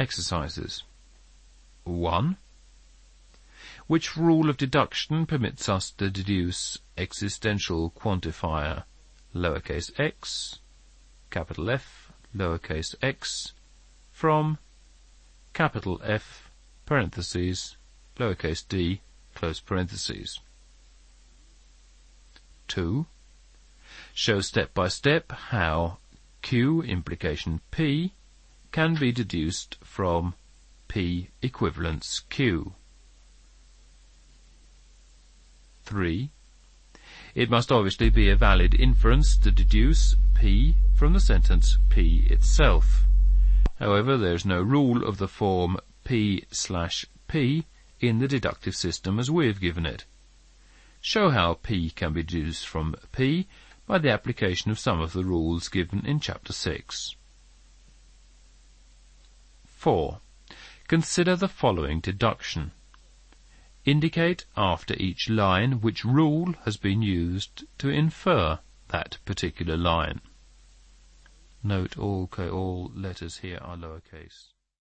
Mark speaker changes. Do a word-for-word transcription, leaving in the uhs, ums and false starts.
Speaker 1: exercises. one. Which rule of deduction permits us to deduce existential quantifier lowercase x, capital F, lowercase x, from capital F, parentheses, lowercase d, close parentheses. two. Show step by step how Q, implication P, can be deduced from P equivalence Q. three. It must obviously be a valid inference to deduce P from the sentence P itself. However, there is no rule of the form P slash P in the deductive system as we have given it. Show how P can be deduced from P by the application of some of the rules given in Chapter six. four. Consider the following deduction. Indicate after each line which rule has been used to infer that particular line. Note all, all letters here are lowercase.